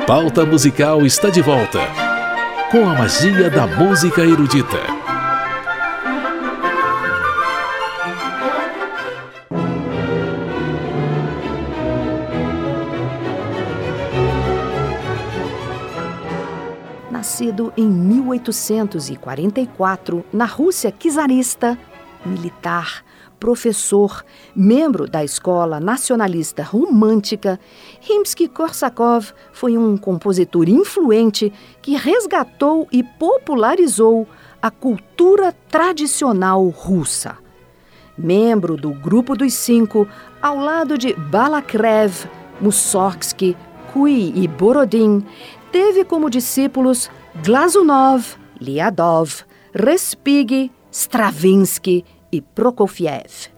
Pauta Musical está de volta, com a magia da música erudita. Nascido em 1844, na Rússia czarista, militar, professor, membro da escola nacionalista romântica, Rimsky-Korsakov foi um compositor influente que resgatou e popularizou a cultura tradicional russa. Membro do Grupo dos Cinco, ao lado de Balakirev, Mussorgsky, Cui e Borodin, teve como discípulos Glazunov, Liadov, Respighi, Stravinsky e Prokofiev.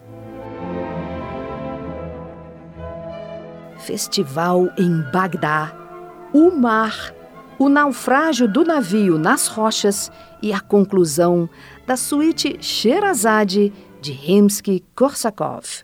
Festival em Bagdá, o mar, o naufrágio do navio nas rochas e a conclusão da suíte Sherazade de Rimsky-Korsakov.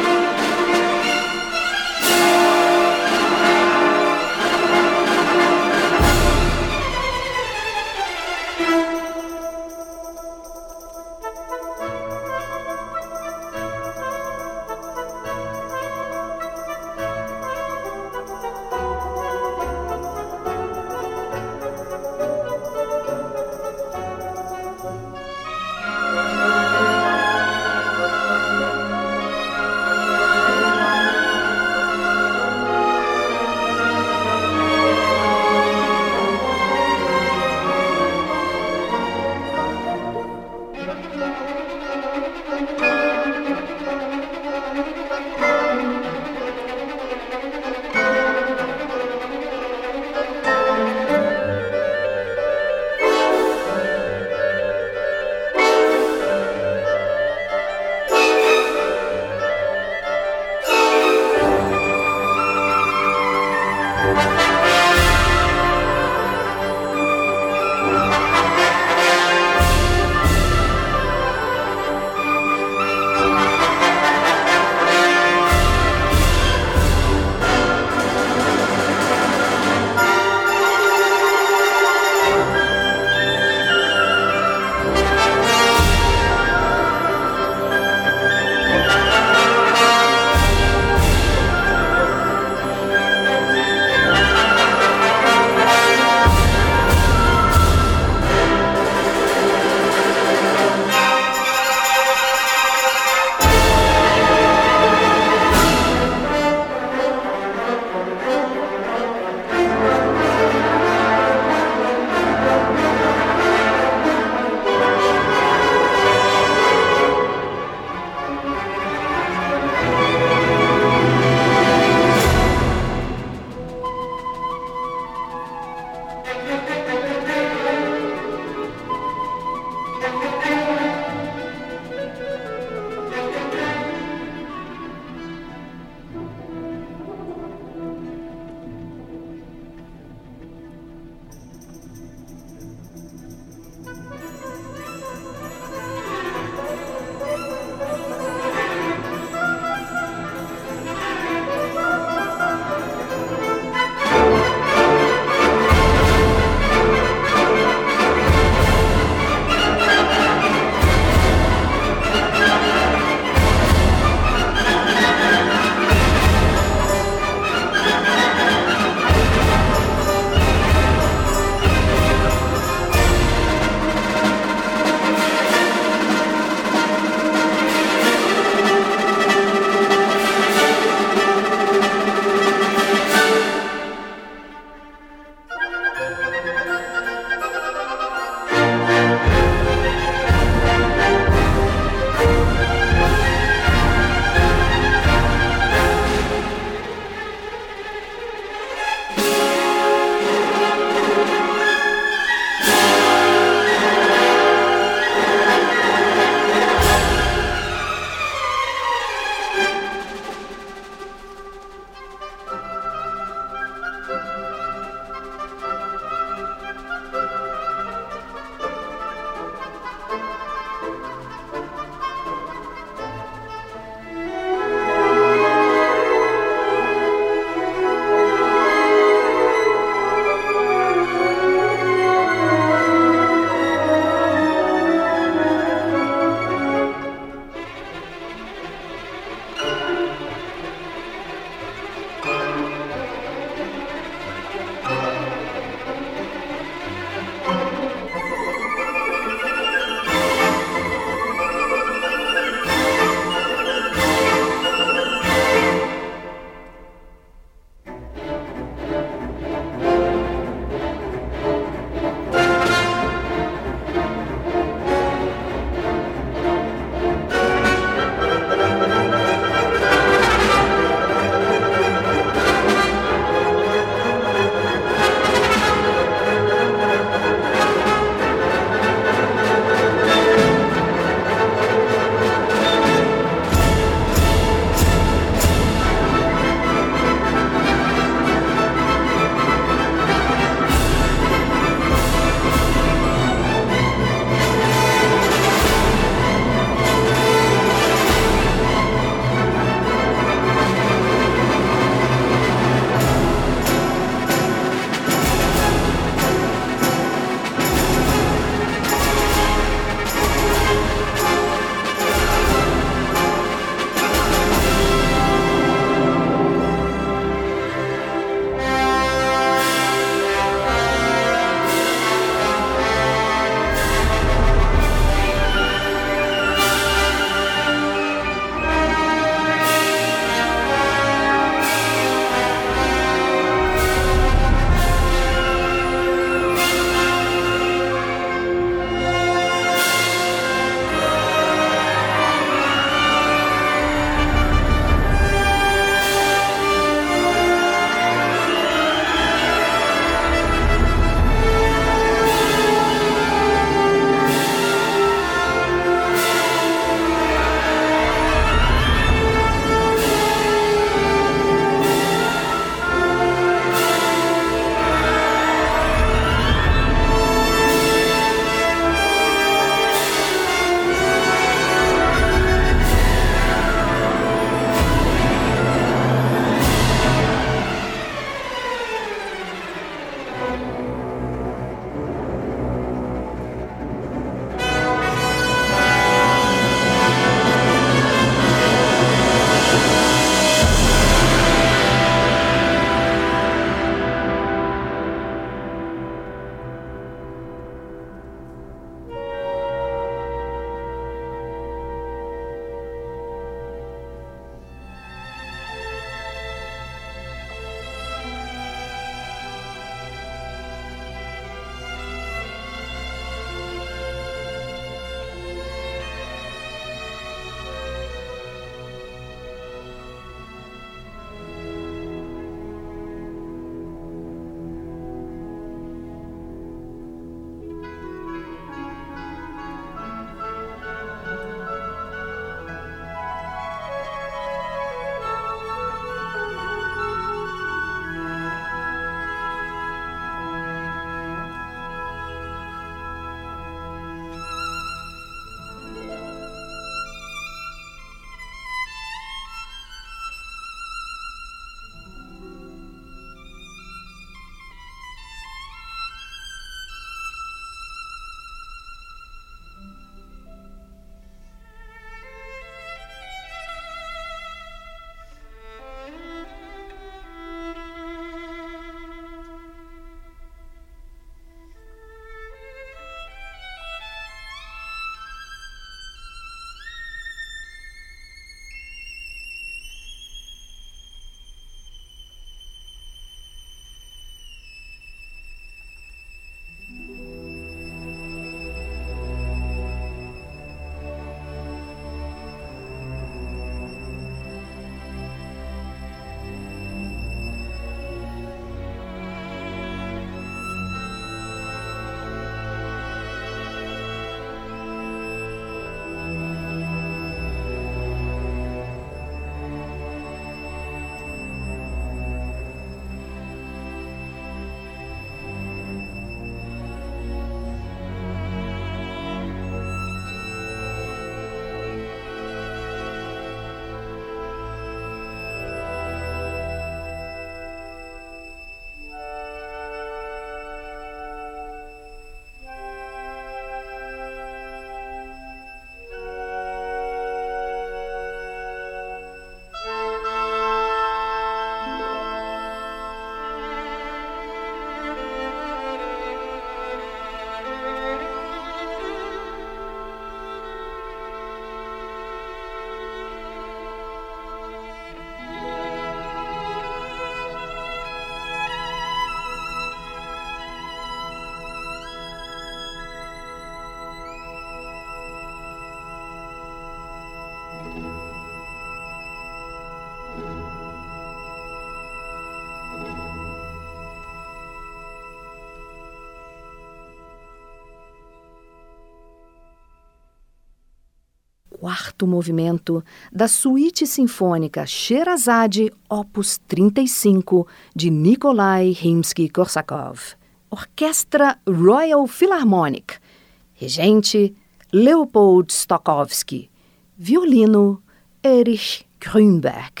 quarto movimento da Suíte Sinfônica Sherazade, opus 35, de Nikolai Rimsky-Korsakov. Orquestra Royal Philharmonic. Regente Leopold Stokowski. Violino Erich Grünberg.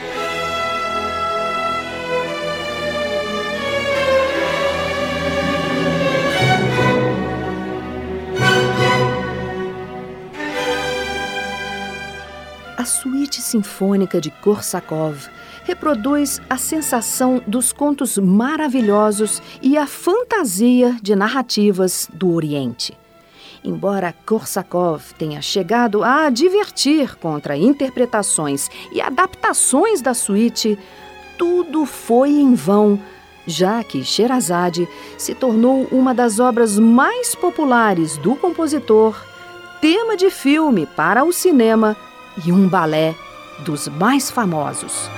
A Suíte Sinfônica de Korsakov reproduz a sensação dos contos maravilhosos e a fantasia de narrativas do Oriente. Embora Korsakov tenha chegado a divertir contra interpretações e adaptações da suíte, tudo foi em vão, já que Sherazade se tornou uma das obras mais populares do compositor, tema de filme para o cinema e um balé dos mais famosos.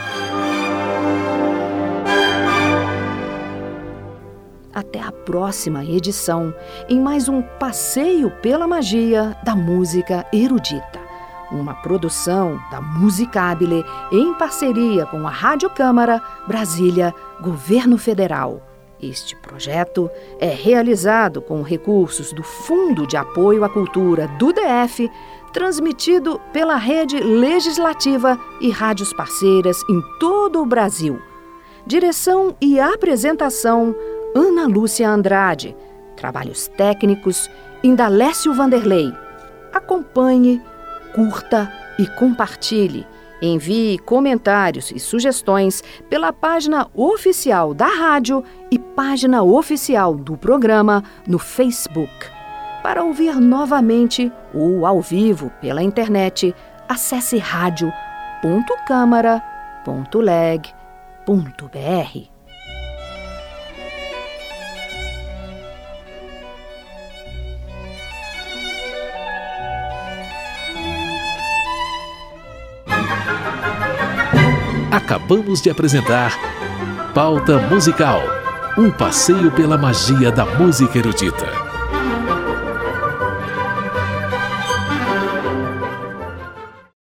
Até a próxima edição, em mais um passeio pela magia da música erudita. Uma produção da Musicabile em parceria com a Rádio Câmara, Brasília, Governo Federal. Este projeto é realizado com recursos do Fundo de Apoio à Cultura do DF, transmitido pela Rede Legislativa e rádios parceiras em todo o Brasil. Direção e apresentação, Ana Lúcia Andrade. Trabalhos técnicos, Indalécio Vanderlei. Acompanhe, curta e compartilhe. Envie comentários e sugestões pela página oficial da rádio e página oficial do programa no Facebook. Para ouvir novamente ou ao vivo pela internet, acesse radio.câmara.leg.br. Acabamos de apresentar Pauta Musical, um passeio pela magia da música erudita.